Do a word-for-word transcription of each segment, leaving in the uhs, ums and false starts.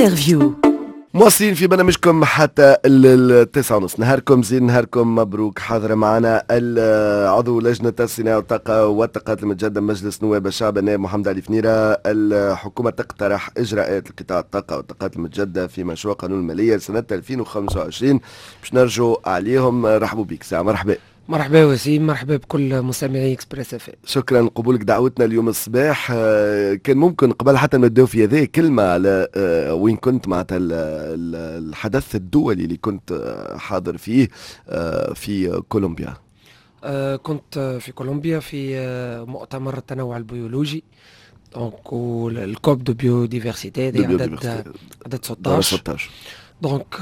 انترفيو. مواصلين في برنامجكم حتى التسعة ونص. نهاركم زين، نهاركم مبروك. حاضر معنا عضو لجنة الصناعة والطاقة والطاقات المتجددة مجلس نواب الشعب النائب محمد علي فنيرة. الحكومة تقترح إجراءات لقطاع الطاقة والطاقات المتجددة في مشروع قانون المالية لسنة ألفين وخمسة وعشرين باش نرجو عليهم. رحبوا بك ساعة. مرحبا. مرحبا وسيم، مرحبا بكل مستمعي اكسبريس اف. شكرا لقبولك دعوتنا اليوم الصباح. كان ممكن قبل حتى نبداو في هذه كلمه على وين كنت معناتها الحدث الدولي اللي كنت حاضر فيه في كولومبيا. كنت في كولومبيا في مؤتمر التنوع البيولوجي، دونك الكوب دو بيوديفرسيتي عدد عدد ستة عشر. دونك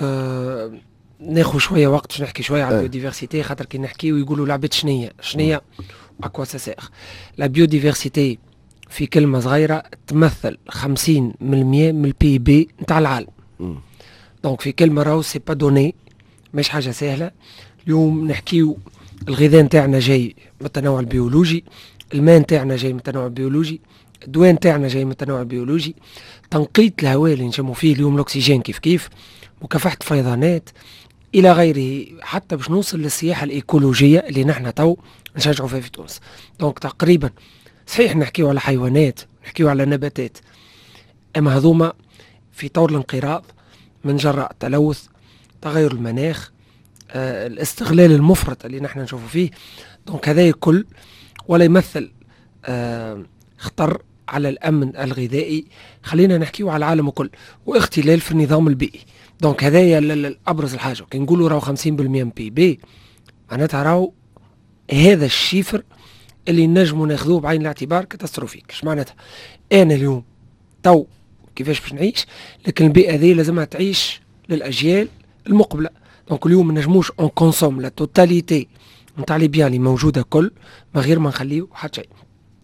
ناخذ شويه وقت باش نحكي شويه على البيوديفرسيتي، خاطر كي نحكي ويقولوا لعبه شنيه شنيه اكوا ساسير. لا بيوديفرسيتي في كلمه صغيره تمثل خمسين بالمئة من البي بي نتاع العالم. دونك في كلمه راهو سي با دوني، مش حاجه سهله. اليوم نحكيو الغذاء نتاعنا جاي من التنوع البيولوجي، الماء نتاعنا جاي من التنوع البيولوجي، الدواء نتاعنا جاي من التنوع البيولوجي، تنقية الهواء اللي نشمو فيه اليوم الاكسجين كيف كيف، مكافحه الفيضانات الى غيره، حتى باش نوصل للسياحه الايكولوجيه اللي نحن تو نشجعوا فيها في تونس. دونك تقريبا صحيح نحكيو على حيوانات، نحكيو على نباتات، اما هذوما في طور الانقراض من جراء التلوث، تغير المناخ، آه الاستغلال المفرط اللي نحن نشوفوا فيه. دونك هذا كل ولا يمثل آه خطر على الامن الغذائي. خلينا نحكيو على العالم كل، واختلال في النظام البيئي. دونك هذايا الابرز الحاجه. كي نقولوا راهو خمسين بالمئة من بي بي، معناتها راهو هذا الشيفر اللي نجموا ناخذوه بعين الاعتبار كاتاستروفيك. اش معناتها؟ انا اليوم تو كيفاش باش نعيش، لكن البيئه هذه لازمها تعيش للاجيال المقبله. دونك اليوم ما نجموش اون كونسوم لا توتاليتي نتاع لي بيان اللي موجوده كل ما غير ما نخليو حتى شيء.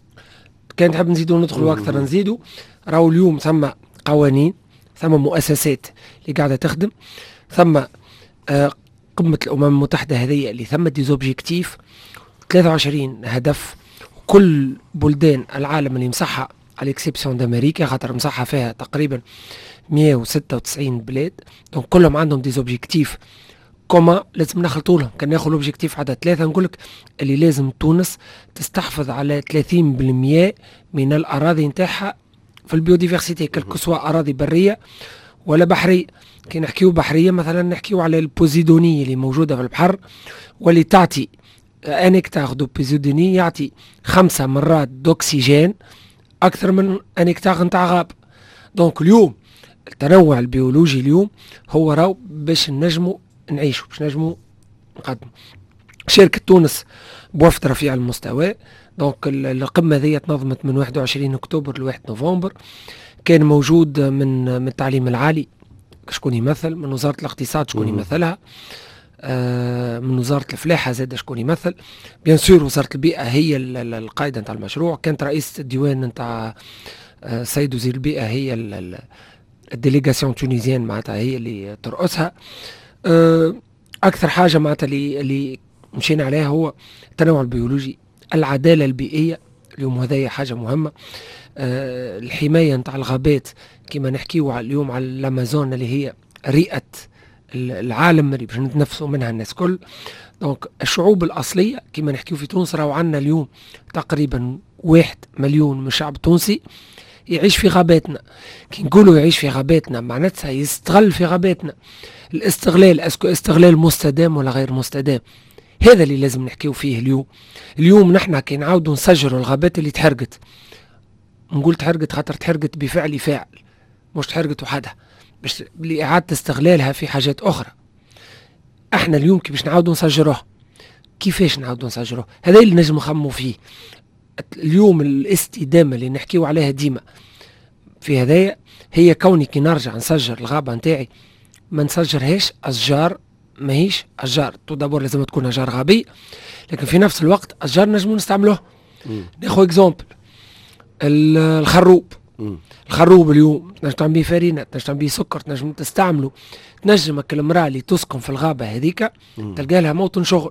كان نحب نزيدوا ندخلوا اكثر نزيدوا. راهو اليوم ثم قوانين، ثم مؤسسات اللي قاعده تخدم، ثم آه قمه الامم المتحده هذه اللي ثم ديزوبجيكتيف ثلاثة وعشرين هدف. كل بلدان العالم اللي مسحها على اكسبسيون دامريكا، خاطر مسحها فيها تقريبا مئة وستة وتسعين بلاد، دونك كلهم عندهم ديزوبجيكتيف كوما لازم نخلطوا لهم. كان ناخذ لوبجيكتيف عدد ثلاثه، نقول لك اللي لازم تونس تستحفظ على ثلاثين بالمئة من الاراضي نتاعها في البيوديفرسيتي، كالكسوا اراضي بريه ولا بحريه. كي نحكيو بحريه مثلا نحكيو على البوزيدونيه اللي موجوده في البحر، واللي تعطي ان هكتار دو بوزيدوني يعطي خمسه مرات دوكسيجين اكثر من ان هكتار نتاع غاب. دونك اليوم التنوع البيولوجي اليوم هو راهو باش نجموا نعيشوا، باش نجموا نقدموا. شركه تونس بوفد رفيع المستوى. دونك القمه ذي تنظمت من واحد وعشرين اكتوبر ل واحد نوفمبر. كان موجود من من التعليم العالي شكون يمثل، من وزاره الاقتصاد شكون يمثلها، آه من وزاره الفلاحه زاد شكون يمثل، بيان سور وزاره البيئه هي القائده نتاع المشروع. كانت رئيسه الديوان نتاع آه سيد وزير البيئه هي الديليغاسيون تونيزيان معناتها هي اللي ترأسها. آه اكثر حاجه معناتها اللي اللي مشينا عليها هو التنوع البيولوجي، العداله البيئيه. اليوم هذه حاجه مهمه. أه الحمايه نتاع الغابات كما نحكيو اليوم على الامازون اللي هي رئه العالم اللي باش نتنفسوا منها الناس كل. دونك الشعوب الاصليه كما نحكيو في تونس راهو عندنا اليوم تقريبا واحد مليون من الشعب التونسي يعيش في غاباتنا. كي نقولوا يعيش في غاباتنا معناتها يستغل في غاباتنا. الاستغلال اسكو استغلال مستدام ولا غير مستدام؟ هذا اللي لازم نحكيو فيه اليوم. اليوم نحن كي نعاودوا نسجروا الغابات اللي تحرقت، نقول تحرقت خاطر تحرقت بفعل فاعل، مش تحرقت وحدها، باش لإعادة استغلالها في حاجات أخرى. احنا اليوم كي باش نعاودوا نسجروها، كيفاش نعاودوا نسجروها؟ هذا اللي نجم نخمو فيه اليوم. الاستدامة اللي نحكيو عليها ديما في هذايا هي كوني كي نرجع نسجر الغابة نتاعي ما نسجرهاش أشجار ماهيش أشجار. تو دابور لازم تكون أشجار غابية، لكن في نفس الوقت أشجار نجمو نستعملوها. ناخو اكزومبل الخروب. مم. الخروب اليوم تنجم تعمل بيه فرينة، تنجم تعمل بيه سكر، تنجم تستعمله. تنجمك المرأة اللي تسكن في الغابة هذيك تلقى لها موطن شغل.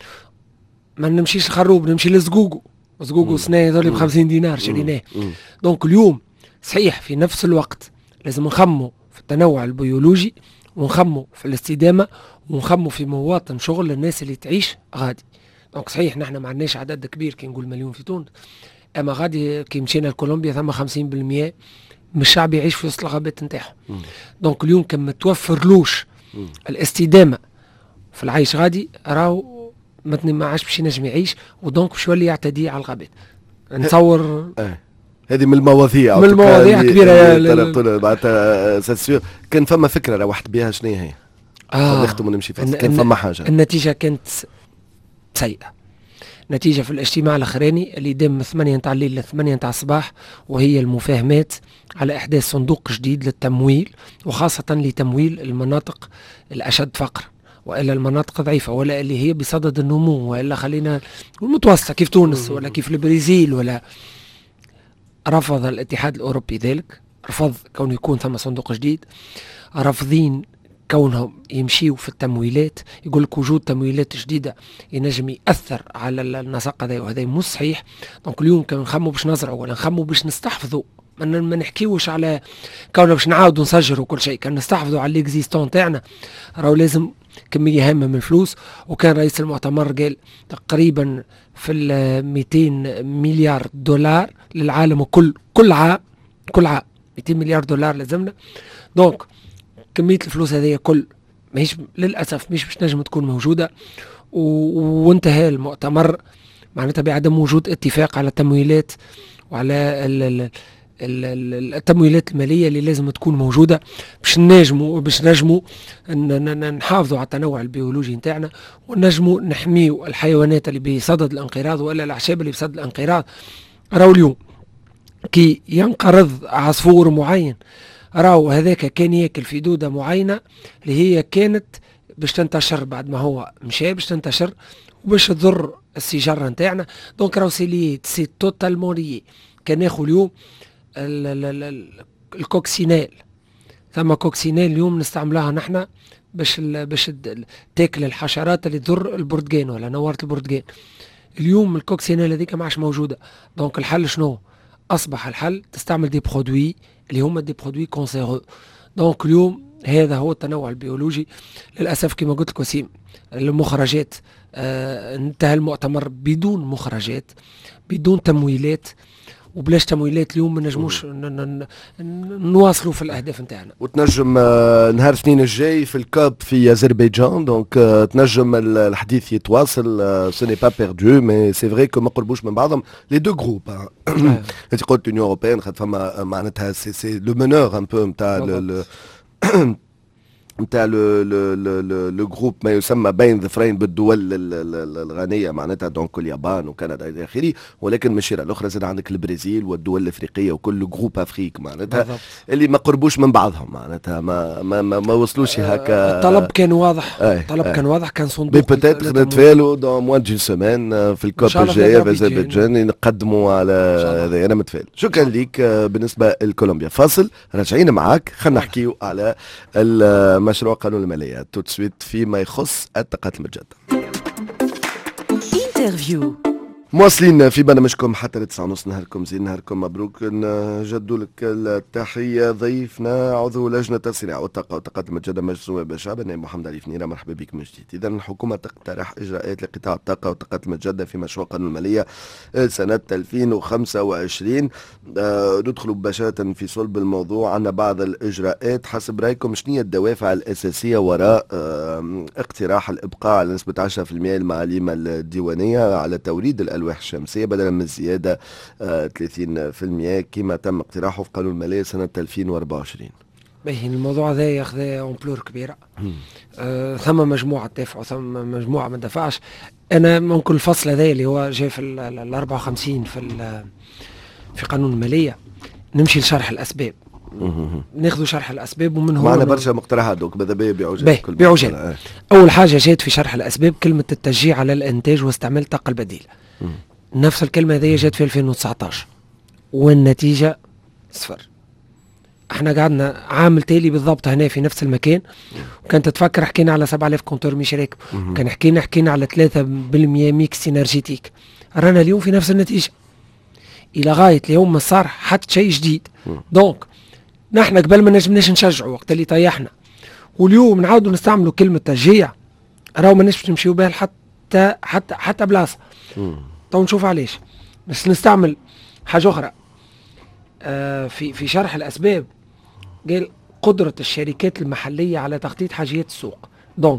ما نمشيش الخروب، نمشي لزقوقو. زقوقو سنة يظل بخمسين دينار شريناه. دونك اليوم صحيح في نفس الوقت لازم نخمو في التنوع البيولوجي، ونخموا في الاستدامة، ونخموا في مواطن شغل الناس اللي تعيش غادي. دونك صحيح نحن ما عندناش عدد كبير كي نقول مليون في تونس، اما غادي كي مشينا لكولومبيا ثم خمسين بالمئة من الشعب يعيش في وسط الغابات نتاعهم. دونك اليوم كم توفرلوش الاستدامة في العيش غادي راهو ما عادش باش ينجم يعيش، ودونك باش يولي يعتدي على الغابات. نتصور هذه من المواضيع من المواضيع كبيرة معناتها كان فما فكرة روحت بها شنو هي؟ آه نختم ونمشي فاصل. كان فما حاجة النتيجة كانت سيئة. نتيجة في الاجتماع الأخراني اللي دام ثمانية نتاع الليل لثمانية نتاع الصباح، وهي المفاهمات على إحداث صندوق جديد للتمويل، وخاصة لتمويل المناطق الأشد فقرا وإلا المناطق ضعيفة، ولا اللي هي بصدد النمو، وإلا خلينا المتوسطة كيف تونس ولا كيف البرازيل. ولا رفض الاتحاد الأوروبي ذلك، رفض كون يكون ثم صندوق جديد، رافضين كونهم يمشيوا في التمويلات. يقول لك وجود تمويلات جديده ينجم ياثر على النسق هذا، وهذا مش صحيح. دونك اليوم كان نخموا باش نزرعوا ولا نخموا باش نستحفظوا، ما نحكيوش على كوننا باش نعاودوا نسجروا كل شيء، كان نستحفظوا على الاكزيستون تاعنا. راهو لازم كميه هامه من الفلوس، وكان رئيس المؤتمر قال تقريبا في ال مئتين مليار دولار للعالم كل كل عام كل عام مئتين مليار دولار لازمنا. دونك كمية الفلوس هذه كل ماهيش للأسف مش باش نجم تكون موجودة، وانتهى المؤتمر معناتها بعدم وجود اتفاق على التمويلات وعلى ال ال ال التمويلات المالية اللي لازم تكون موجودة باش نجموا باش نجموا نحافظوا على التنوع البيولوجي نتاعنا، ونجموا نحميوا الحيوانات اللي بصدد الانقراض ولا الأعشاب اللي بصدد الانقراض. راهو اليوم كي ينقرض عصفور معين، راهو هذاك كان ياكل في دودة معينة اللي هي كانت باش تنتشر بعد ما هو مشى باش تنتشر وباش تضر السيجارة نتاعنا. دونك راهو سي لي سي توتالمون لي. كان ناخذ اليوم الكوكسينال، ثم كوكسينال اليوم نستعملها نحن باش باش تاكل الحشرات اللي تضر البرتقان ولا نوارة البرتقان. اليوم الكوكسينال هذيك ما عادش موجودة. دونك الحل شنو؟ أصبح الحل تستعمل دي برودوي اللي هما دي برودوي كونسيرو. دونك اليوم هذا هو التنوع البيولوجي. للأسف كما قلت لك وسيم، المخرجات آه انتهى المؤتمر بدون مخرجات، بدون تمويلات، وبلاش تمويلات اليوم ما نجموش نواصلوا في الاهداف نتاعنا. وتنجم آه نهار الاثنين الجاي في الكوب في اذربيجان، دونك آه تنجم الحديث يتواصل. سو ني با بيردو مي سي فري كو ما قربوش من بعضهم لي دو جروب. انت قلت لونيون اوروبيان خاطر فما معناتها سي سي لو منور ان بو نتاع نتاع لو جروب ما يسمى بين ظفرين بالدول الغنيه معناتها دونك اليابان وكندا الى اخره، ولكن من الشيره الاخرى زاد عندك البرازيل والدول الافريقيه وكل جروب افريك معناتها بالضبط. اللي ما قربوش من بعضهم معناتها ما ما ما, ما وصلوش هكا. الطلب كان واضح. الطلب كان واضح. كان صندوق بيتيتر نتفائلوا دون موان دو سيمين في الكوب الجايه في اذربيجان نقدموا على هذا. انا متفائل. شكرا ليك. بالنسبه لكولومبيا فاصل، راجعين معاك خلينا نحكيو على مشروع قانون المالية تو تسويت فيما يخص الطاقات المتجددة. انترفيو مواصلين في برنامجكم حتى لتسعة ونص. نهاركم زين، نهاركم مبروك. نجدوا لك التحية ضيفنا عضو لجنة الصناعة والطاقة والطاقات المتجددة مجلس نواب الشعب النائب محمد علي فنيرة. مرحبا بك من جديد. إذا الحكومة تقترح إجراءات لقطاع الطاقة والطاقات المتجددة في مشروع قانون المالية سنة ألفين وخمسة وعشرين. آه ندخل مباشرة في صلب الموضوع. عندنا بعض الإجراءات. حسب رأيكم شنو هي الدوافع الأساسية وراء آه اقتراح الإبقاء على نسبة عشرة بالمئة المعاليم الديوانية على توريد الألواح الشمسية بدلا من الزيادة آه ثلاثين بالمئة كما تم اقتراحه في قانون المالية سنة ألفين وأربعة وعشرين؟ باهي الموضوع هذا ياخذ امبلور كبيرة. آه ثم مجموعة دفع ثم مجموعة ما دفعش. أنا ممكن الفصل هذا اللي هو جاي في ال أربعة وخمسين في في قانون المالية نمشي لشرح الأسباب. ناخذوا شرح الأسباب ومن هو معنا برشا مقترحات دوك ماذا بيا بعجال. بعجال. آه. أول حاجة جات في شرح الأسباب كلمة التشجيع على الإنتاج واستعمال الطاقة البديلة. نفس الكلمة هذه جات في ألفين وتسعطاش والنتيجة صفر. احنا قعدنا عام تالي بالضبط هنا في نفس المكان، وكانت تفكر حكينا على سبعة آلاف كونتور مش راكب، كان حكينا حكينا على ثلاثة بالمئة ميكس انرجيتيك. رانا اليوم في نفس النتيجة إلى غاية اليوم ما صار حتى شيء جديد. دونك نحن قبل ما نجمناش نشجعوا وقت اللي طيحنا، واليوم نعاودوا نستعملوا كلمه تشجيع، راهو ما نجمش نمشيو بها حتى حتى حتى بلاصه. تو نشوف علاش. بس نستعمل حاجه اخرى آه في في شرح الاسباب. قال قدره الشركات المحليه على تخطيط حاجيات السوق. دونك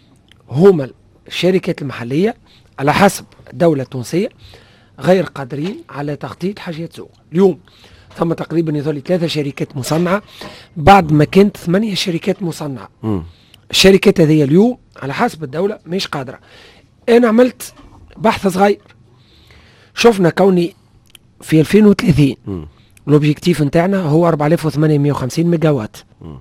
هما الشركات المحليه على حسب الدوله التونسيه غير قادرين على تخطيط حاجيات السوق. اليوم ثم تقريبا يظل ثلاثه شركات مصنعه بعد ما كانت ثمانيه شركات مصنعه. م. الشركات هذه اليوم على حسب الدوله مش قادره. انا عملت بحث صغير، شفنا كوني في ألفين وثلاثين الاوبجيكتيف نتاعنا هو أربعة آلاف وثمانمائة وخمسين ميجا وات،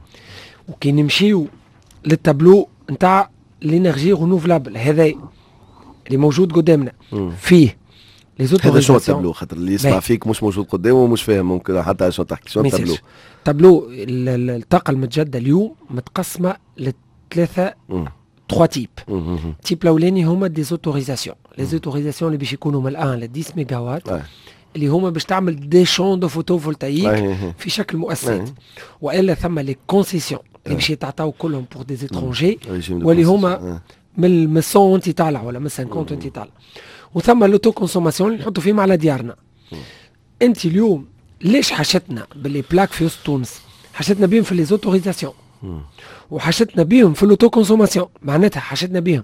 وكي نمشيو للتابلو نتاع لينيرجي رونوفلابل هذا اللي موجود قدامنا فيه هذا شو التابلو؟ خاطر اللي يسمع فيك مش موجود قدامه ومش فاهم ممكن حتى شو تحكي. شو التابلو؟ التابلو الطاقه المتجدده اليوم متقسمه لثلاثه تخوا تيب. تيب الاولاني هما دي زوتوريزاسيون، لي زوتوريزاسيون اللي باش يكونوا من الان ل عشرة ميجا وات آه. اللي هما باش تعمل دي شون دو فوتوفولتايك آه. في شكل مؤسسات آه. والا ثم لي كونسيسيون اللي باش يتعطاو كلهم بور دي زيترونجي واللي هما آه. من من مية وانت طالع ولا من خمسين انت طالع، وثم لوتو كونسوماسيون اللي نحطوا فيهم على ديارنا. انت اليوم ليش حشتنا باللي بلاك في وسط تونس؟ حشتنا بهم في لي زوتوريزاسيون وحشتنا بهم في اللوتو كونسوماسيون، معناتها حشتنا بهم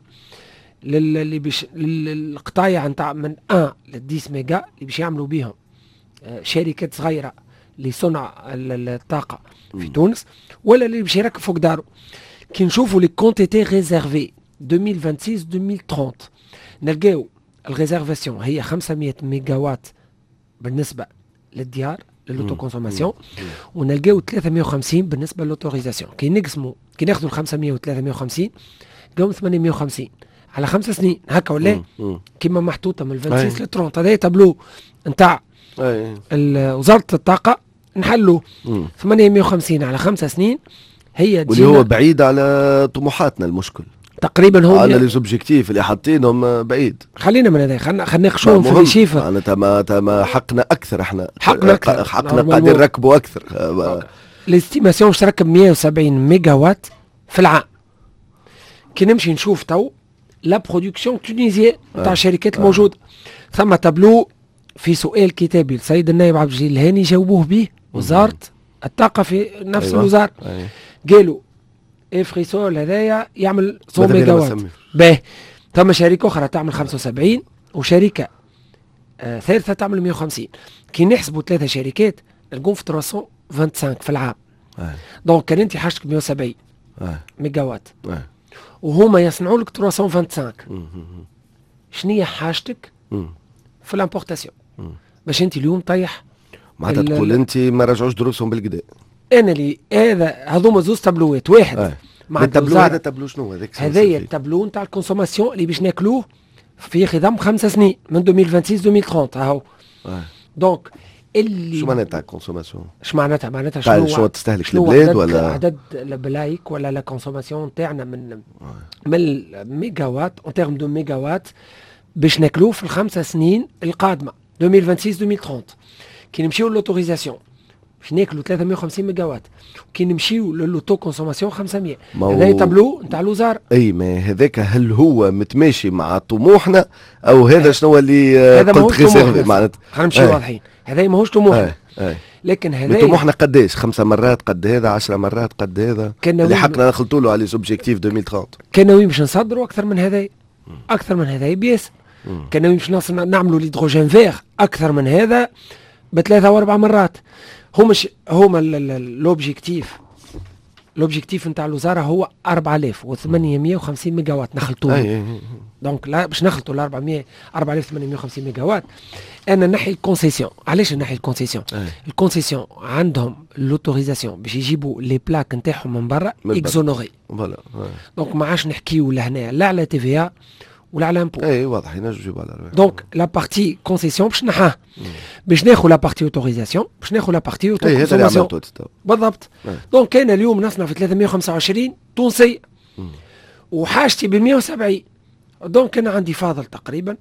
اللي بيش القطايع نتاع من واحد ل عشرة ميجا اللي باش يعملوا بهم شركات صغيره لصنع الطاقه في تونس، ولا اللي باش يركب فوق دارو. كي نشوفوا لي كونتيتي ريزيرفي ألفين وستة وعشرين ألفين وثلاثين نلقاو الريزيرفاسيون هي خمسمائة ميجا وات بالنسبه للديار للوتو كونسوماسيون، ونلقاو ثلاثمائة وخمسين بالنسبه للوتوريزاسيون. كي نقسموا كي ناخذوا ال خمسمائة و ثلاثمائة وخمسين نلقاو ثمانمائة وخمسين على خمس سنين هكا ولا كيما محطوطه من ستة وعشرين ل ثلاثين. هذا تابلو نتاع وزاره الطاقه نحلوا ثمانمائة وخمسين على خمس سنين هي واللي هو بعيد على طموحاتنا. المشكل تقريبا هو على لي زوبجيكتيف اللي حاطينهم بعيد. خلينا من هذا خلينا خلينا نخشوهم في الشيفه. معناتها تما تما حقنا اكثر، احنا حقنا اكثر حقنا قاعدين نركبوا اكثر. الاستيماسيون باش تركب مائة وسبعين ميجا وات في العام. كي نمشي نشوف تو لا برودكسيون تونيزيان نتاع الشركات الموجوده. ثم تابلو في سؤال كتابي السيد النائب عبد الجليل الهاني جاوبوه به وزاره الطاقه في نفس أيوة. الوزاره أيوة. قالوا افريسول هذايا يعمل مية ميجا وات. باهي ثم شركه اخرى تعمل خمسة وسبعين وشركه آه ثالثه تعمل مائة وخمسين. كي نحسبوا ثلاثه شركات نلقون في ثلاثمائة وخمسة وعشرين في العام. دونك كان انت حاجتك مائة وسبعين ميجا وات وهما يصنعوا لك ثلاثمائة وخمسة وعشرين. شنو هي حاجتك في الامبورتاسيون باش انت اليوم طيح؟ معناتها تقول انت ما رجعوش دروسهم بالكدا. انا اللي هذا هذوما زوز تابلوات واحد آه. مع التابلو. هذا التابلو شنو هذاك؟ هذايا التابلو نتاع الكونسوماسيون اللي باش ناكلوه في خضم خمس سنين من ألفين وستة وعشرين ألفين وثلاثين اهو. آه. دونك اللي شو معناتها الكونسوماسيون؟ شو معناتها؟ معناتها شنو شنو تستهلك البلاد ولا عدد البلايك ولا لا كونسوماسيون تاعنا من آه. من الميجا وات اون تيرم دو ميجا وات باش ناكلوه في الخمسه سنين القادمه ألفين وستة وعشرين ألفين وثلاثين. كي نمشيو للأوتوريزاسيون باش ناكلوا ثلاثمائة وخمسين ميجا وات، وكي نمشيو للوتو كونسوماسيون خمسمائة. هذا تابلو نتاع الوزاره. اي ما هذاك هل هو متماشي مع طموحنا او هذا شنو اللي قلت ريزيرفي؟ معناتها خلينا نمشيو واضحين، هذا ماهوش طموحنا. لكن هذا طموحنا قداش؟ خمسة مرات قد هذا، عشرة مرات قد هذا اللي حقنا نخلطوا له على لي زوبجيكتيف ألفين وثلاثين. كان ناويين باش نصدروا اكثر من هذا، اكثر من هذا بيس. كان ناويين باش نعملوا ليدروجين فيغ اكثر من هذا بثلاثه واربع مرات. هما ش... هما لوبجيكتيف لوبجيكتيف نتاع الوزاره هو أربعة آلاف وثمانمائة وخمسين ميجا وات نخلطوه. دونك لا باش نخلطوا ل أربعمائة أربعة آلاف وثمانمائة وخمسين ميجا وات. انا نحي الكونسيسيون. علاش نحي الكونسيسيون؟ الكونسيسيون عندهم لوتوريزاسيون باش يجيبوا لي بلاك نتاعهم من برا اكزونوري. فوالا دونك ما عادش نحكيو لهنا لا على تي في ولا على امبو. اي واضح ينجم يجيبوا على دونك لا بارتي كونسيسيون باش نحاها باش ناخذ لا بارتي اوتوريزاسيون باش ناخذ لا بارتي اوتوريزاسيون بالضبط. دونك كاين اليوم نصنع في ثلاثمائة وخمسة وعشرين تونسي وحاجتي ب مائة وسبعين. دونك انا عندي فاضل تقريبا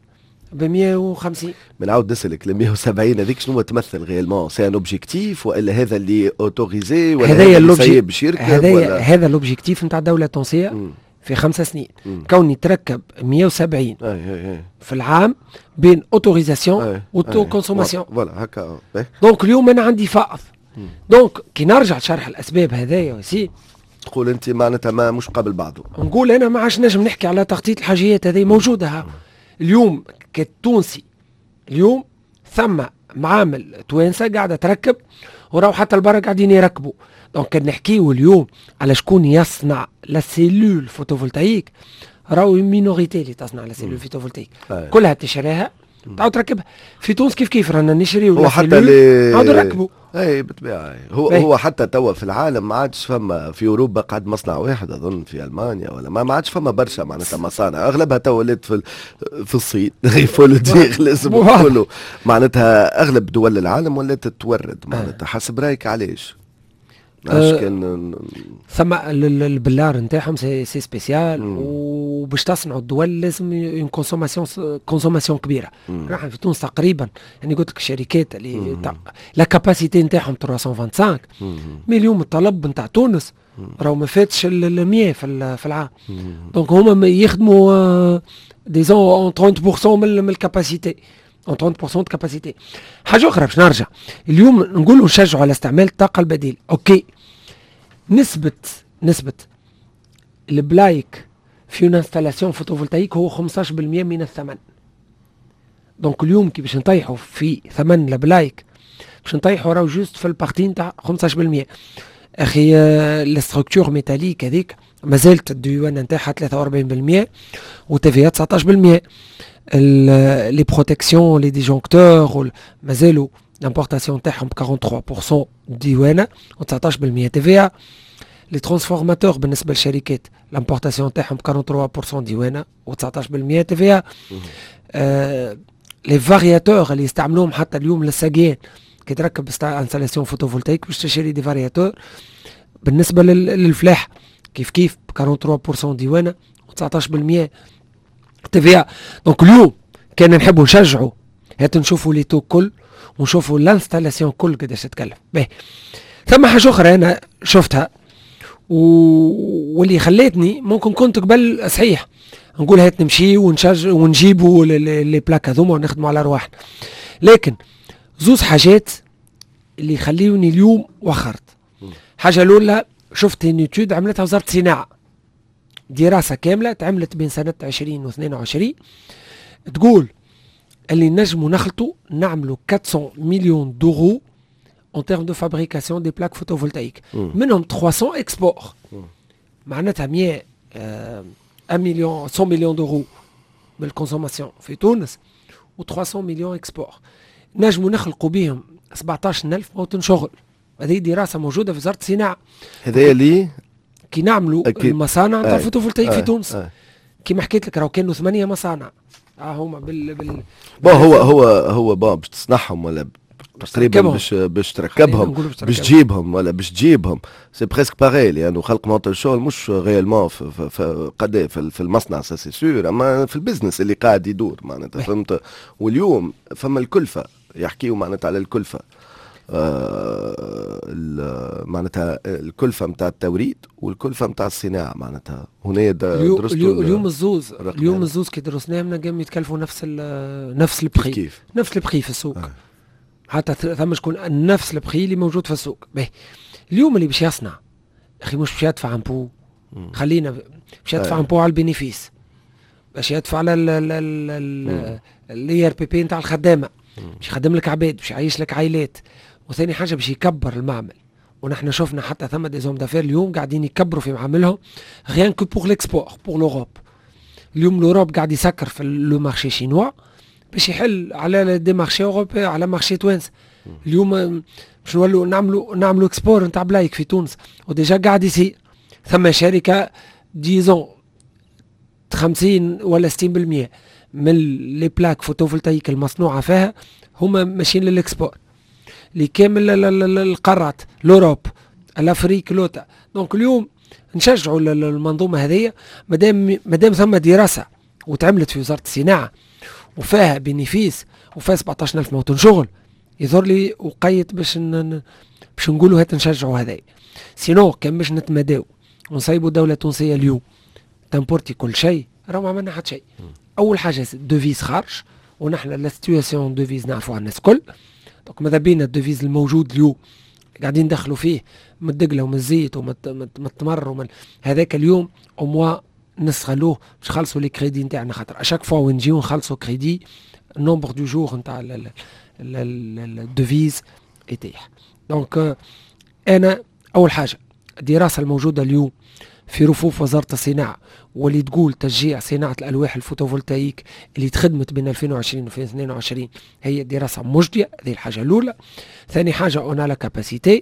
ب مية وخمسين. بنعاود نسالك ال مية وسبعين هذيك شنو تمثل غيالمون؟ سي ان اوبجيكتيف ولا هذا اللي اوتوريزي ولا هذا اللي سيب باش يركب؟ هذا هذا الاوبجيكتيف نتاع الدوله التونسيه في خمسة سنين. مم. كوني تركب مية وسبعين أي أي أي. في العام بين اوتوريزاسيون واوتو كونسوماسيون. فوالا هكا. دونك اليوم انا عندي فائض. دونك كي نرجع لشرح الاسباب هذايا وسي تقول انت معناتها ما مش قبل بعضه. نقول انا ما عادش نجم نحكي على تخطيط الحاجيات هذه موجوده ها. اليوم كالتونسي اليوم ثم معامل توانسه قاعده تركب وراو حتى البرا قاعدين يركبوا. دونك كان نحكيو اليوم على شكون يصنع لا سيلول فوتوفولتايك، راهو مينوريتي اللي تصنع لا سيلول فوتوفولتايك كلها تشريها تعاود تركبها. في تونس كيف كيف رانا نشريو هو حتى اللي نعاودوا نركبوا. اي بالطبيعه هو بي. هو حتى توا في العالم ما عادش فما في اوروبا قاعد مصنع واحد اظن في المانيا ولا ما, ما عادش فما برشا معناتها مصانع، اغلبها توا ولات في في الصين يفولوا ديغ لازم يقولوا معناتها اغلب دول العالم ولات تورد معناتها. حسب رايك علاش؟ أه كان ثم البلار نتاعهم سي سي سبيسيال وباش تصنعوا الدول لازم اون كونسوماسيون كونسوماسيون كبيره. راح في تونس تقريبا يعني قلت لك الشركات اللي لا كاباسيتي نتاعهم ثلاثمية وخمسين مي اليوم الطلب نتاع تونس راهو ما فاتش ال مية في في العام. دونك هما يخدموا ديزون ثلاثين بالمية من الكاباسيتي ثلاثين بالمية de capacité. حاجة أخرى باش نرجع اليوم نقولوا نشجعوا على استعمال الطاقة البديلة. أوكي نسبة نسبة البلايك في انستالاسيون فوتوفولتايك هو خمسطاش بالمية من الثمن. دونك اليوم كي باش نطيحوا في ثمن البلايك باش نطيحوا راهو جوست في البارتي نتاع خمسطاش بالمية. أخي الاستركتور ميتاليك هذيك مازالت الديوان نتاعها ثلاثة وأربعين بالمية وتيفيا تسعطاش بالمية. لي بروتيكسيون لي ديجونكتور مازالوا لامبورتاسيون تاعهم ب ثلاثة وأربعين بالمية ديوانه وتسعطاش بالمية تي في ا. لي ترانسفورماتور بالنسبه للشركات لامبورتاسيون تاعهم ب ثلاثة وأربعين بالمية ديوانه وتسعطاش بالمية تي في ا. آه لي فارياتور اللي يستعملوهم حتى اليوم للساقيين كي تركب انستالاسيون فوتوفولتايك باش تشري دي فارياتور بالنسبه للفلاح كيف كيف ب ثلاثة وأربعين بالمية ديوانه وتسعطاش بالمية تي في ا. دونك اليوم كان نحبوا نشجعوا هات نشوفوا لي تو كل ونشوفوا الانستالاسيون كل قداش تتكلف. باهي ثم حاجه اخرى انا شفتها و... واللي خلاتني ممكن كنت قبل صحيح نقول هات نمشي ونشجع ونجيبوا لي بلاك هذوما ونخدموا على رواحنا، لكن زوز حاجات اللي يخليوني اليوم وخرت. حاجه الاولى شفت نيتود عملتها وزاره الصناعه، دراسة كاملة تعملت بين سنة عشرين و اثنين وعشرين تقول اللي نجموا نخلطوا نعملوا أربعمية مليون دورو en termes de fabrication des plaques photovoltaïques. منهم ثلاثمية اكسبور. معناتها مية آه واحد مليون مية مليون دورو بالكونسوماسيون في تونس و ثلاثمية مليون اكسبور. نجموا نخلقوا بهم سبعطاش ألف موطن شغل. هذه دراسة موجودة في وزارة الصناعة. هذا اللي كي نعملوا المصانع تاع الفوتوفولتايك في تونس كيما حكيت لك راهو كانوا ثمانية مصانع اه هما بال بال با هو هو هو با باش تصنعهم ولا تقريبا باش باش تركبهم باش تجيبهم ولا باش تجيبهم سي بريسك باغي لانه خلق موطن الشغل مش ريالمون قد في, في المصنع سا سي سور، اما في البزنس اللي قاعد يدور معناتها فهمت. واليوم فما الكلفه يحكيوا معناتها على الكلفه آه معناتها الكلفه نتاع التوريد والكلفه نتاع الصناعه معناتها هنا درستوا اليوم الزوز اليوم الزوز كي درسناهم قام يتكلفوا نفس ال نفس البري كيف نفس البري في السوق آه. حتى ثم شكون نفس البري اللي موجود في السوق. باهي اليوم اللي باش يصنع اخي مش باش يدفع امبو، خلينا باش يدفع امبو على البينيفيس، باش يدفع على الاي ار بي بي نتاع الخدامه، باش يخدم لك عباد، باش يعيش لك عائلات. وثاني حاجه باش يكبر المعمل. ونحن شفنا حتى ثم دي زوم دافير اليوم قاعدين يكبروا في معاملهم غيان كو بور ليكسبور بور لوروب. اليوم لوروب قاعد يسكر في لو مارشي شينوا باش يحل على دي مارشي اوروبي على مارشي توانس. اليوم باش نولوا نعملوا نعملوا اكسبور نتاع بلايك في تونس وديجا قاعد يصير. ثم شركه ديزون خمسين ولا ستين بالمية من لي بلاك فوتوفولتايك المصنوعه فيها هما ماشيين للاكسبور لكامل القارات، لوروب، الافريك، لوتا. دونك اليوم نشجعوا المنظومه هذه مادام مادام ثم دراسه وتعملت في وزاره الصناعه وفيها بينيفيس وفيها سبعطاش ألف موطن شغل، يظهر لي وقيت باش ن... باش نقولوا هات نشجعوا هذايا. سينو كان باش نتمداو ونصيبوا دولة تونسية اليوم تمبورتي كل شيء، راه ما عملنا حتى شيء. اول حاجه الدوفيز خارج، ونحن لا سيتوياسيون دوفيز نعرفوها الناس الكل. دونك ماذا بينا الدوفيز الموجود اليوم قاعدين ندخلوا فيه من الدقله ومن الزيت ومن التمر ومن هذاك اليوم او موا نستغلوه باش نخلصوا لي كريدي نتاعنا، خاطر اشاك فوا وين نجيو نخلصوا كريدي النومبر دو جور نتاع الدوفيز يتيح. دونك انا اول حاجه الدراسه الموجوده اليوم في رفوف وزارة الصناعة واللي تقول تشجيع صناعة الألواح الفوتوفولتايك اللي تخدمت بين ألفين وعشرين و ألفين واثنين وعشرين هي دراسة مجدية، هذه الحاجة الأولى. ثاني حاجة أون لا كاباسيتي.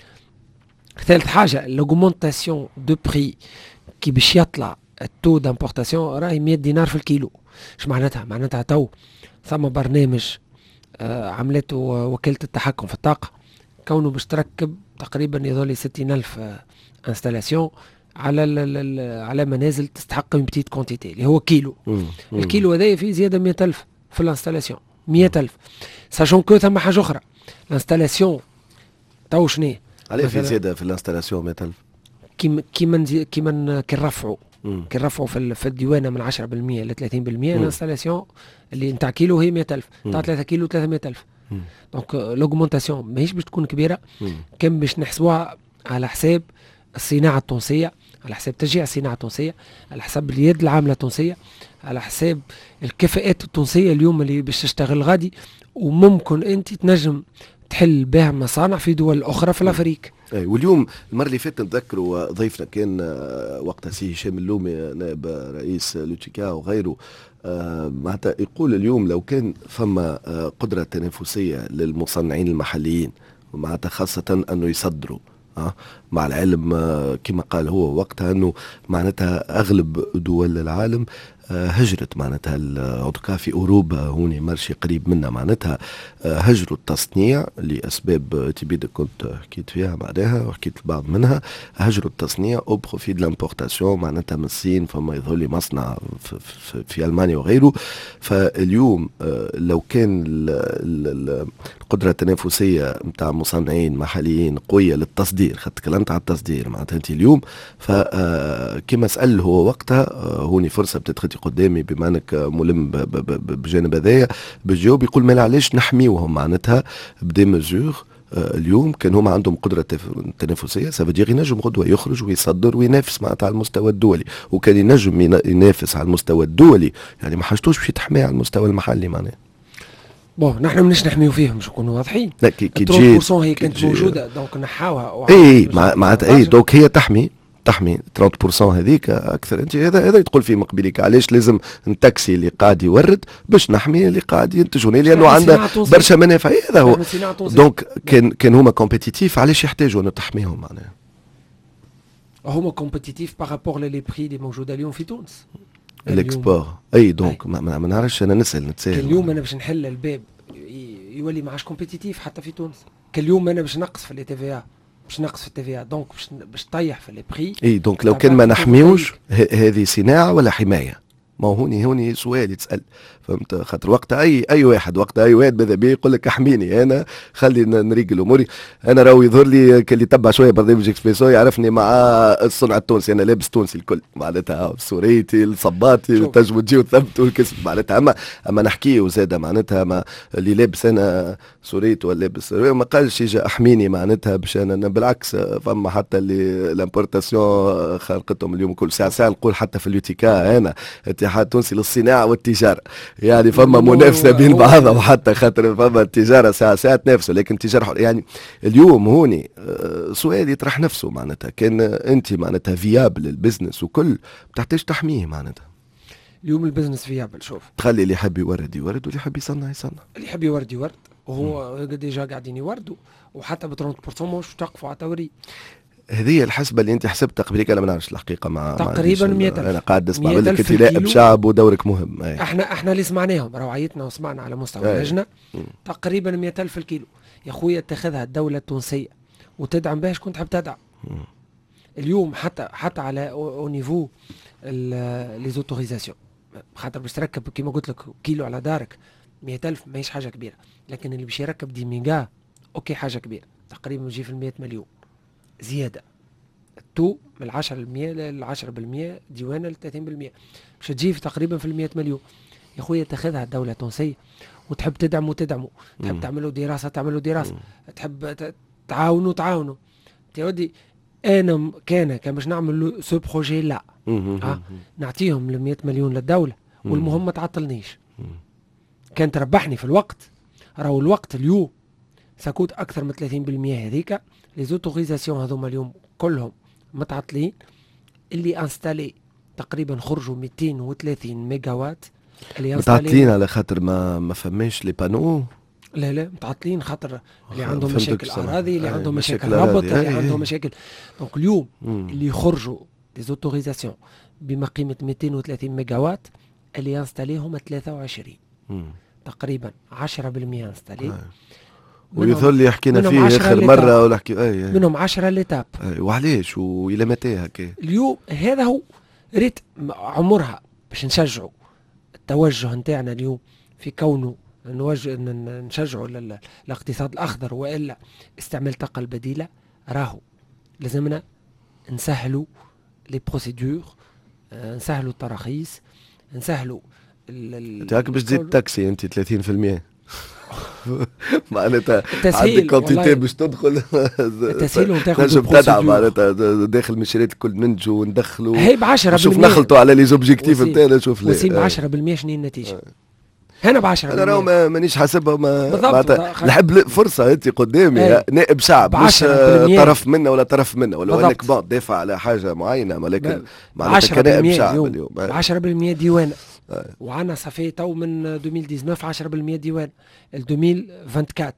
ثالث حاجة l'augmentation دو بري كي باش يطلع التو دامبورتاسيون راهي مية دينار في الكيلو. اش معناتها؟ معناتها تو ثم برنامج آه عملته وكالة التحكم في الطاقة كونه باش تركب تقريبا يظل ستين ألف آه انستالاسيون على على منازل تستحق من بتيت كونتيتي اللي هو كيلو. مم. الكيلو هذايا فيه زياده مية ألف في الانستالاسيون، مية ألف. ساشون كو ثم حاجه اخرى الانستالاسيون تو شنو عليه في زياده في الانستالاسيون مية ألف كيما كيما كيما كي نرفعوا كي نرفعوا في, في الديوانه من عشرة بالمية ل ثلاثين بالمية الانستالاسيون اللي نتاع كيلو هي مية ألف، نتاع ثلاثة كيلو ثلاثمية ألف. دونك لوغمونتاسيون ماهيش باش تكون كبيره، كان باش نحسبوها على حساب الصناعة التونسية، على حساب تشجيع الصناعة التونسية، على حساب اليد العاملة التونسية، على حساب الكفاءات التونسية اليوم اللي باش تشتغل غادي، وممكن انت تنجم تحل بها مصانع في دول اخرى في الافريق. اي واليوم المره اللي فاتت نتذكروا ضيفنا كان وقتها سي هشام اللومي نائب رئيس لوتشيكا وغيره، آه معناتها يقول اليوم لو كان فما آه قدره تنافسيه للمصنعين المحليين ومعناتها خاصه انه يصدروا آه مع العلم آه كما قال هو وقتها انه معناتها اغلب دول العالم هجرت معناتها عدكا في اوروبا هوني مرشي قريب منا معناتها هجروا التصنيع لاسباب تبيد كنت حكيت فيها بعدها وحكيت البعض منها، هجروا التصنيع او بروفي دو لامبورتاسيون معناتها من الصين، فما يظهر لي مصنع في, في, في المانيا وغيره. فاليوم لو كان القدره التنافسيه نتاع مصنعين محليين قويه للتصدير، خدت تكلمت على التصدير معناتها انت اليوم فكما سأل هو وقتها هوني فرصه بتتخطي قدامي بما انك ملم بجانب هذايا بجاوب يقول ما علاش نحميوهم معناتها بدي مزور اليوم كان هما عندهم قدره تنافسيه سافدير ينجم غدوه يخرج ويصدر وينافس معناتها على المستوى الدولي، وكان ينجم ينافس على المستوى الدولي يعني ما حاجتوش باش يتحمي على المستوى المحلي معناها. بون نحن ماناش نحميو فيهم باش نكونوا واضحين. لا كي تجي هي كانت موجوده دونك نحاوها اي معناتها اي دونك هي تحمي تحمي ثلاثين بالمئة هذيك اكثر. انت هذا هذا تقول في مقبلك علاش لازم التاكسي اللي قاعد يورد باش نحمي اللي قاعد ينتج هنا لانه عنده برشا منافع. هذا هو دونك كان كان هما كومبيتيتيف علاش يحتاجوا انه تحميهم معناها هما كومبيتيتيف بارابور لي بري اللي موجوده اليوم في تونس الاكسبور. اي دونك ما, ما نعرفش انا نسال نتسائل اليوم انا باش نحل الباب يولي ما عادش كومبيتيتيف حتى في تونس. كاليوم انا باش نقص في لي تي في باش نقص في التيفيا دونك باش باش طيح في لي بري. اي دونك لو كان ما نحميوش هذه صناعه ولا حمايه؟ ما هوني هوني سؤال يتسال فهمت، خاطر وقتها اي اي واحد وقتها اي واحد ماذا بيه يقول لك احميني انا خلي نريقل اموري. انا راهو يظهر لي كان اللي تبع شويه برنامج اكسبريسو يعرفني مع الصنع التونسي، انا لابس تونسي الكل معناتها سوريتي الصباطي تنجموا تجيو تثبتوا الكسب معناتها. اما اما نحكيه زاده معناتها ما اللي لابس انا سوريت ولا لابس ما قالش يجي احميني معناتها باش انا بالعكس فما حتى اللي لامبورتاسيون خلقتهم اليوم كل ساعه ساعه نقول حتى في اليوتيكا انا الاتحاد التونسي للصناعه والتجاره يعني فما منافسه بين بعضها وحتى خاطر فما التجاره ساعه ساعه تنافسوا لكن التجاره يعني اليوم هوني سؤال يطرح نفسه معناتها كان انت معناتها فيابل البزنس وكل بتحتاج تحميه معناتها. اليوم البزنس فيابل شوف تخلي اللي يحب يورد يورد واللي يحب يصنع يصنع، اللي يحب يورد يورد وهو ديجا قاعدين يوردوا وحتى ب ثلاثين بالمئة مش توقفوا على توري. هذه الحسبه اللي انت حسبتها قبليك انا ما نعرفش الحقيقه مع تقريبا مية ألف. انا قاعد نسمع منك انت نائب شعب ودورك مهم. أي. احنا احنا اللي سمعناهم روعيتنا وسمعنا على مستوى اللجنه تقريبا مية ألف الكيلو يا خويا اتخذها الدوله التونسيه وتدعم بها شكون تحب تدعم. مم. اليوم حتى حتى على او نيفو لي زوتوريزاسيون خاطر باش تركب كيما قلت لك كيلو على دارك مئة ألف ماهيش حاجه كبيره، لكن اللي باش يركب دي ميجا اوكي حاجه كبيره، تقريبا يجي في المئة مليون زياده. تو من العشرة بالمئة للعشرة بالمئة ديوانه لثلاثين بالمئة باش تجي في تقريبا في المئة مليون. يا خويا تاخذها الدوله التونسيه وتحب تدعم وتدعموا، تحب تعملوا دراسه تعملوا دراسه، تحب تعاونوا تعاونوا. يا ودي انا كان كان باش نعمل سو بروجي لا اه نعطيهم ال مئة مليون للدوله والمهم ما تعطلنيش. كان تربحني في الوقت، راهو الوقت اليوم سكوت اكثر من ثلاثين بالمئة هذيك لي زوتوريزاسيون هذوما اليوم كلهم متعطلين. اللي انستالي تقريبا خرجوا مئتين وثلاثين ميجا وات اللي متعطلين على خاطر ما ما فماش لي بانو. لا لا متعطلين خاطر اللي عندهم مشاكل اراضي، اللي عندهم مشاكل ربط، اللي عندهم مشاكل. دونك اليوم مم. اللي يخرجوا دي زوتوريزاسيون بما قيمه مئتين وثلاثين ميجا وات اللي انستاليهم ثلاثة وعشرين مم. تقريبا عشرة بالمئة انستالي. ويظل اللي حكينا فيه اخر مره ولا حكي اي منهم عشرة ليتاب. وعلاش والى متى هكا؟ اليوم هذا هو ريت عمرها باش نشجعوا التوجه نتاعنا اليوم في كونه نوجه نشجعوا الاقتصاد الاخضر والا استعمال الطاقه البديله. راهو لازمنا نسهلوا لي بروسيدور، نسهلوا التراخيص، نسهلوا انت هاك باش تزيد تاكسي انت ثلاثين بالمئة معناتها عندك كونتيتي باش تدخل التسهيل نجم تدعم معناتها داخل المشاريع الكل ننجو وندخلوا هي ب عشرة بالمئة شوف نخلطوا على لي زوبجيكتيف نتاعنا. شوف لي وسيم ب عشرة بالمئة شنو النتيجه؟ هنا ب عشرة بالمئة انا راهو مانيش حاسبها ما نحب فرصه انت قدامي ايه. نائب شعب مش طرف منا ولا طرف منا ولا انك بعض دافع على حاجه معينه، ولكن معناتها كنائب شعب اليوم عشرة بالمئة ديوان آه. وعنا صافي تو من ألفين وتسعطاش عشرة بالمئة ديوان ال ألفين وأربعة وعشرين.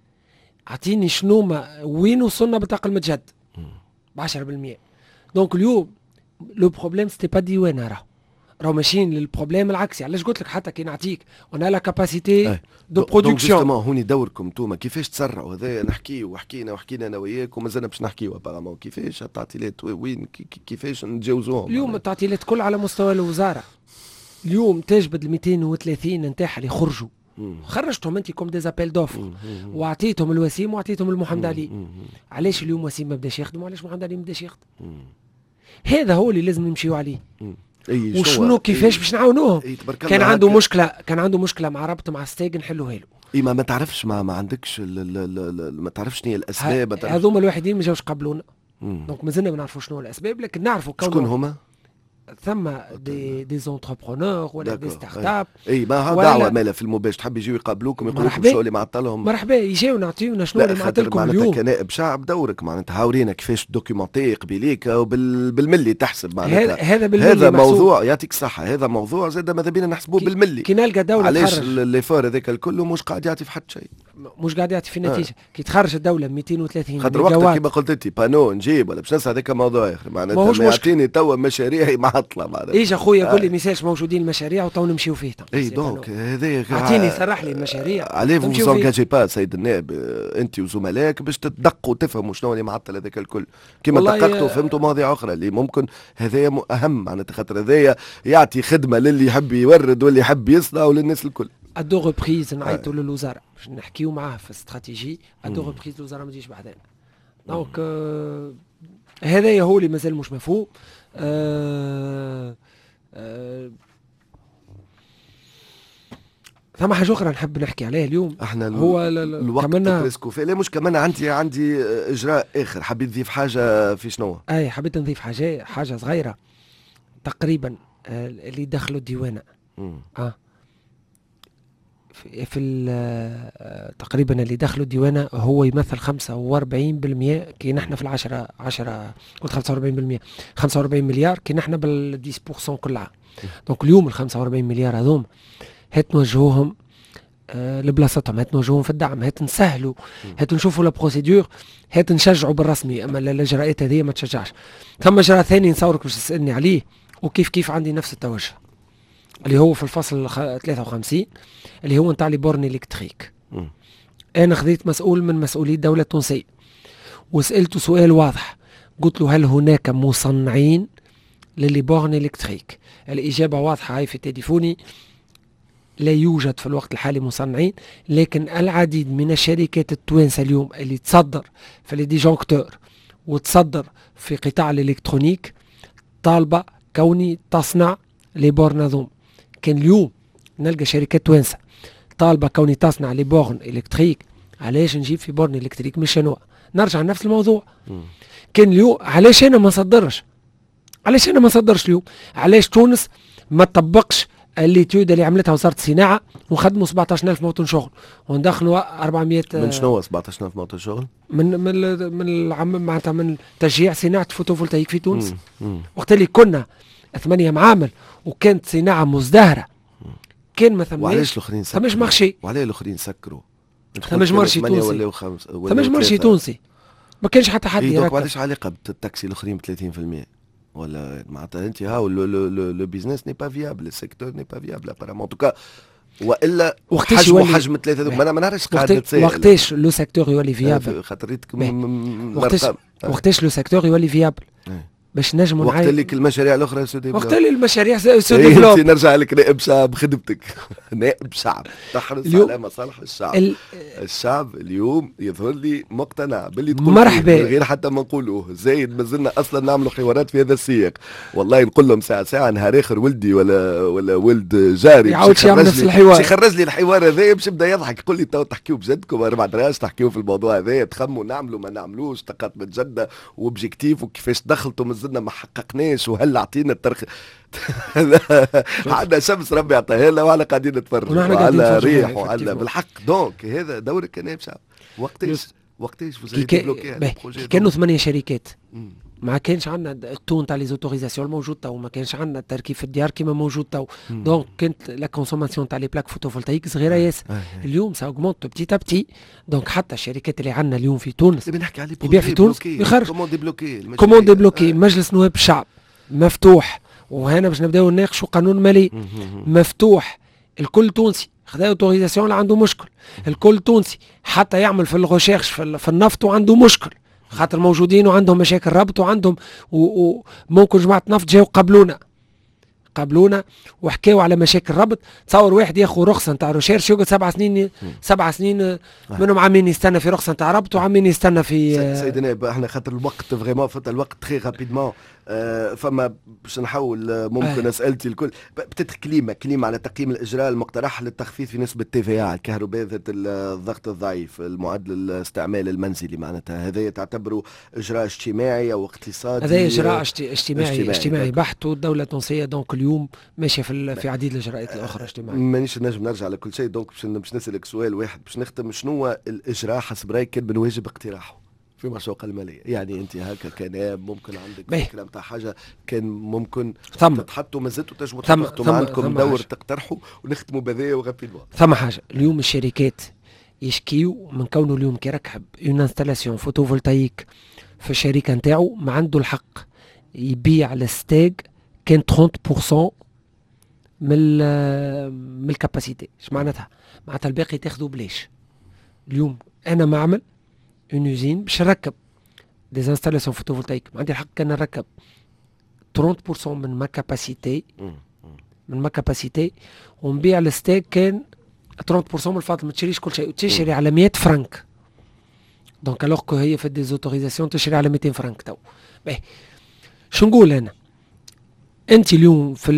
اعطيني شنو ما وين وصلنا بالطاقه المتجدد ب عشرة بالمئة. دونك اليوم لو بروبليم سيتي با ديوان، راه راهو ماشيين للبروبليم العكسي. علاش قلت لك حتى كي نعطيك انا لا كاباسيتي دو برودكسيون هوني دوركم انتوما كيفاش تسرعوا هذا نحكيو وحكينا وحكينا انا وياك ومازلنا باش نحكيو ابارامون كيفاش التعطيلات وين كيفاش نتجاوزوهم. اليوم التعطيلات كل على مستوى الوزاره. اليوم تجبد ال مئتين وثلاثين نتاعها اللي خرجوا خرجتهم انت كوم ديزابيل دوفر واعطيتهم الوسيم واعطيتهم المحمد علي. علاش اليوم وسيم ما بداش يخدم وعلاش محمد علي ما بداش يخدم؟ هذا هو اللي لازم نمشيو عليه. وشنو كيفاش باش نعاونوهم؟ كان عنده مشكله كان عنده مشكله مع ربط مع ستيج نحلوها له. اي ما, ما تعرفش ما, ما عندكش ما تعرفش شنو هي الاسباب. هذوما الوحيدين ما جاوش قبلونا. دونك مازلنا ما نعرفوا شنو الاسباب، لكن نعرفوا شكون هما ثم دي دي زونتربرونور ولا دي ستارت اب. اي ما دعوه مالا في المباشر تحب يجيو يقابلوكم يقولوا لكم شنو اللي معطلهم. مرحبا يجيو نعطيونا شنو اللي معطلكم اليوم. معناتها كنائب شعب دورك معناتها هاورينا كيفاش دوكيومونتي قبيليك وبالملي تحسب معناتها هذا بالملي هذا موضوع يعطيك الصحه. هذا موضوع زاد ماذا بينا نحسبوه بالملي. كي نلقى دوله علاش الليفور هذاك الكل مش قاعد يعطي في حد شيء، مش قاعد يعطي في نتيجه. آه. كي تخرج الدوله مئتين وثلاثين خاطر وقتها كيما قلت انت بانو نجيب ولا باش ننسى هذاك موضوع اخر معناتها ما يعطيني توا مشاريع معطله معناتها. ايش اخويا قول لي ميساج موجودين المشاريع وتو نمشيو فيه. اي دونك هذايا اعطيني صرح لي المشاريع. عليه فو زونجاجي با سيد النائب انت وزملائك باش تدقوا وتفهموا شنو اللي معطل هذاك الكل. كيما دققتوا فهمتوا مواضيع اخرى اللي ممكن هذايا اهم معناتها خاطر هذايا يعطي خدمه للي يحب يورد واللي يحب يصنع وللناس الكل. ادو ريبريز نعيطوا للوزاره باش نحكيو معاه في الاستراتيجي. ادو ريبريز الوزاره ما تجيش بعدين. دونك آه هذايا هو اللي مازال مش مفهوم. آه آه ثم حاجه اخرى نحب نحكي عليها اليوم. احنا هو الوقت بريسكو لا مش كمان عندي عندي اجراء اخر حبيت نضيف حاجه في شنو. اي حبيت نضيف حاجه حاجه صغيره تقريبا آه اللي دخلوا الديوانه اه في, في تقريبا اللي دخلوا الديوانه هو يمثل خمسة وأربعين بالمئة كي نحن في العشرة عشرة قلت خمسة وأربعين بالمئة خمسة وأربعين مليار كي نحن بال عشرة بالمئة كل عام. دونك اليوم ال خمسة وأربعين مليار هذوم هات نوجهوهم آه لبلاصتهم، هات نوجهوهم في الدعم، هات نسهلوا، هات نشوفوا لا بروسيدور، هات نشجعوا بالرسمي. اما الاجراءات هذه ما تشجعش. ثم اجراء ثاني نصورك باش تسالني عليه وكيف كيف عندي نفس التوجه اللي هو في الفصل ثلاثة وخمسين اللي هو نتاع لي بورن الكتريك. انا خذيت مسؤول من مسؤولي الدوله التونسيه وسالته سؤال واضح، قلت له هل هناك مصنعين للي بورن إلكتريك؟ الإجابة واضحة هاي في تليفوني، لا يوجد في الوقت الحالي مصنعين، لكن العديد من الشركات التوانسة اليوم اللي تصدر في لي ديجونكتور وتصدر في قطاع الإلكترونيك طالبة كوني تصنع لي بورن هذوم. كان اليوم نلقى شركات توانسة طالبة كوني تصنع لي بورن إلكتريك، علاش نجيب في بورن إلكتريك من شنوا؟ نرجع لنفس الموضوع. م. كان اليوم علاش أنا ما نصدرش؟ علاش أنا ما نصدرش اليوم؟ علاش تونس ما تطبقش الليتيود اللي عملتها وزارة الصناعة ونخدموا سبعطاش ألف موطن شغل وندخلوا أربعمية؟ من شنو سبعطاش ألف موطن شغل؟ من من من العم معناتها من تشجيع صناعة الفوتوفولتايك في تونس. وقت اللي كنا ثمانية معامل وكانت صناعة مزدهرة كان ما ثماش. وعلاش الاخرين سكروا؟ ثماش مارشي. وعلاش الاخرين سكروا؟ ثماش مارشي تونسي. ثماش مارشي تونسي. ما كانش حتى حد يركب. وعلاش علاقة بالتاكسي الاخرين ب ثلاثين بالمئة؟ ولا معناتها انت هاو لو بيزنس ني با فيابل، السيكتور ني با فيابل ابارامون توكا، والا حجم حجم ثلاثة ما نعرفش قاعد نتسائل وقتاش لو سيكتور يولي فيابل؟ خاطر وقتاش وقتاش لو سيكتور يولي فيابل باش نجموا وقت اللي المشاريع الاخرى سو ديفلوب. وقت اللي المشاريع سو ديفلوب نرجع لك نائب شعب خدمتك. نائب شعب تحرص على مصالح الشعب. ال... الشعب اليوم يظهر لي مقتنع باللي تقول مرحبا غير حتى ما نقولوه زايد. مازلنا اصلا نعملوا حوارات في هذا السياق. والله نقول لهم ساعه ساعه نهار اخر ولدي ولا ولا ولد جاري يعاود يعمل نفس الحوار، يخرج لي الحوار هذا باش يبدا يضحك يقول لي تو تحكيوا بجدكم اربع دراج تحكيوا في الموضوع هذا، تخموا نعملوا ما نعملوش طاقات متجدده وبجيكتيف وكيفاش دخلتوا مازلنا ما حققناش وهل اعطينا الترخ. عندنا شمس ربي يعطيها لنا وعلى قاعدين نتفرجوا على ريح وعلى بالحق. دونك هذا دورك كنائب شعب. وقتاش وقتاش فوز كانوا ثمانية شركات مم. ما كانش عندنا التون تاع لي زوتوريزاسيون الموجود تو، ما كانش عندنا التركيب في الديار كيما موجود تو. دونك كانت لا كونسوماسيون تاع لي بلاك فوتوفولتايك صغيره ياسر. اليوم سا اوغمونت بتي تا بتي. دونك حتى الشركات اللي عندنا اليوم في تونس يبيع في تونس يخرج كومون ديبلوكي كومون ديبلوكي. مجلس نواب الشعب مفتوح، وهنا باش نبداو نناقشوا قانون مالي مفتوح. الكل تونسي خذا اوتوريزاسيون اللي عنده مشكل، الكل تونسي حتى يعمل في الغوشيرش في النفط وعنده مشكل خاطر موجودين وعندهم مشاكل ربط وعندهم وممكن جماعة نفط جاو قبلونا قبلونا وحكاوا على مشاكل ربط. تصور واحد ياخذ رخصة نتاع ريشيرش يقعد سبع سنين سبع سنين منهم عامين يستنى في رخصة نتاع ربط وعامين يستنى في سيدنا. احنا خاطر الوقت فريمون فات الوقت تري رابيدمون. آه فما باش نحاول ممكن آه. اسئلتي الكل بتت كلمه كلمه على تقييم الاجراء المقترح للتخفيض في نسبه تي في على الكهرباء ذات الضغط الضعيف المعدل الاستعمال المنزلي. معناتها هذا تعتبره اجراء اجتماعي او اقتصادي؟ هذا اجراء اجتماعي اجتماعي, اجتماعي بحت، والدوله التونسيه دونك اليوم ماشيه في في عديد الاجراءات الاخرى اجتماعيه. مانيش نجم نرجع لكل شيء. دونك باش نسالك سؤال واحد باش نختم. شنو هو الاجراء حسب رايك كان من واجب اقتراحه في مشروع المالية؟ يعني انت هكا كنائب ممكن عندك فكره نتاع حاجه كان ممكن تتحطوا مازلتوا تجموا تحطوا عندكم دور تقترحوا ونختموا بذايا وغابيدمون. ثم حاجه اليوم الشركات يشكيوا من كونه اليوم كي يركب اون انستالاسيون فوتوفولتايك في الشركه نتاعو ما عنده الحق يبيع الستاج كان ثلاثين بالمئة من من الكاباسيتي. اش معناتها؟ معناتها الباقي تاخذوا بلاش. اليوم انا معمل اون اوزين باش نركب دي انستالاسيون فوتوفولتايك، عندي الحق كان نركب ثلاثين بالمئة من ما كاباسيتي من ما كاباسيتي ونبيع الستاك كان ثلاثين بالمئة من الفضل. ما تشريش كل شيء وتشري على مية فرنك. دونك الوغ كو هي في ديزوتوريزاسيون تشري على ميتين فرنك تو. باهي شو نقول انا؟ انت اليوم في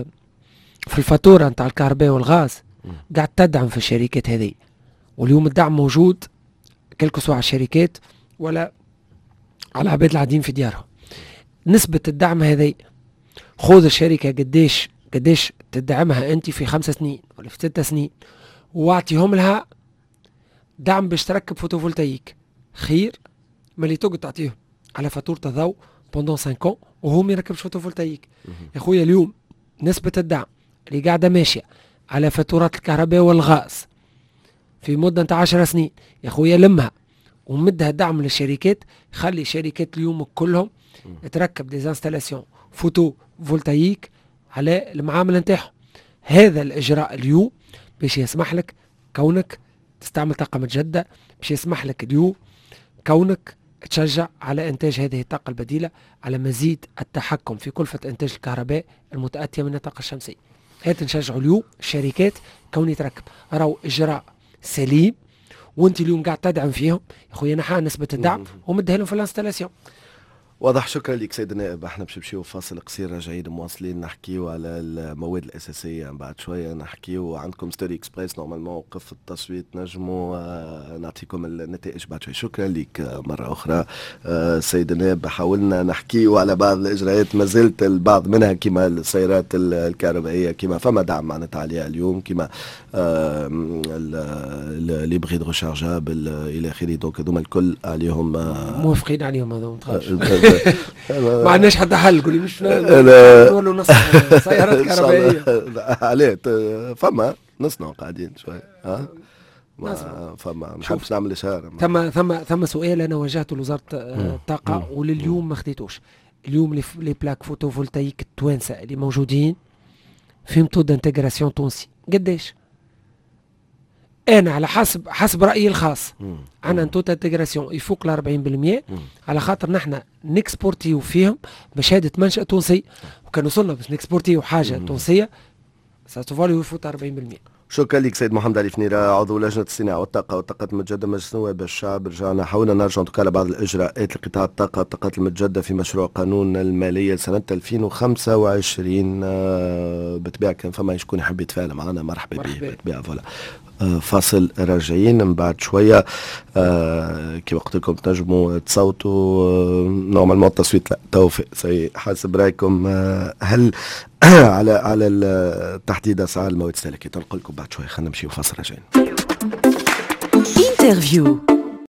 في الفاتوره نتاع الكهرباء والغاز قاعد تدعم في الشركات هذه، واليوم الدعم موجود كلكو سواء على الشركات ولا على العباد العاديين في ديارهم. نسبة الدعم هذه خذ الشركة قديش قديش تدعمها انت في خمس سنين ولا في ست سنين واعطيهم لها دعم باش تركب فوتوفولتايك خير ما اللي تقعد تعطيهم على فاتورة الضوء بوندون خمسة ans وهو ما يركبش فوتوفولتايك. يا خويا اليوم نسبة الدعم اللي قاعدة ماشية على فاتورات الكهرباء والغاز في مدة نتاع عشر سنين يا خويا لمها ومدها دعم للشركات. خلي الشركات اليوم كلهم تركب دي انستالاسيون فوتو فولتايك على المعامل نتاعهم. هذا الاجراء اليوم باش يسمح لك كونك تستعمل طاقة متجددة، باش يسمح لك اليوم كونك تشجع على إنتاج هذه الطاقة البديلة، على مزيد التحكم في كلفة إنتاج الكهرباء المتأتية من الطاقة الشمسية. هذا نشجعوا اليوم الشركات كوني تركب راهو إجراء سليم، وانت اليوم قاعد تدعم فيهم يا خويا، نحقق نسبة الدعم ومدها لهم في الانستالاسيون. واضح. شكرا لك سيد النائب. احنا باش نمشيو فاصل قصير، راجعين مواصلين نحكيو على المواد الاساسيه، بعد شويه نحكيو عندكم ستوري اكسبريس نورمالمون وقف التصويت، نجموا آه نعطيكم النتائج بعد شويه. شكرا لك آه مره اخرى آه سيد النائب. حاولنا نحكيو على بعض الاجراءات، ما زلت البعض منها كما السيارات الكهربائيه، كما فما دعم معناتها عليها اليوم، كما آه لي بريد ريشارجابل الى اخره. دونك هذوما الكل عليهم آه موافقين عليهم هذوما. ما عندناش حتى حل، قولي مش نولوا نصنع سيارات كهربائيه. عليه فما نصنع قاعدين شوي ها فما ما نحبش نعمل اشاره. ثم ثم ثم سؤال انا واجهته لوزاره الطاقه ولليوم ما خديتوش. اليوم لي بلاك فوتوفولتايك التوانسه اللي موجودين في ميثود انتجراسيون تونسي قداش؟ انا على حسب حسب رايي الخاص عندنا توت انتجراسيون يفوق ل أربعين بالمئة، على خاطر نحن نكسبورتيو فيهم بشهاده منشأ تونسي، وكان وصلنا باش نكسبورتيو حاجه تونسيه ساتوفاليو يفوت أربعين بالمئة. شكرا لك سيد محمد علي فنيرة، عضو لجنة الصناعة والطاقة والطاقات المتجددة مجلس نواب الشعب. رجعنا حاولنا نرجع على بعض الإجراءات لقطاع الطاقة والطاقات المتجددة في مشروع قانون المالية لسنة ألفين وخمسة وعشرين. بالطبيعة كان فما شكون يحب يتفاعل معنا، مرحبا به بالطبيعة. فوالا فاصل راجعين من بعد شوية. آه كيما قلت لكم تنجموا تصوتوا. آه نورمالمون التصويت لا توفيق سي حسب رايكم. آه هل على على تحديد اسعار المواد السلكيه. نقول لكم بعد شويه. خلينا نمشيو فاصل راجعين. انترفيو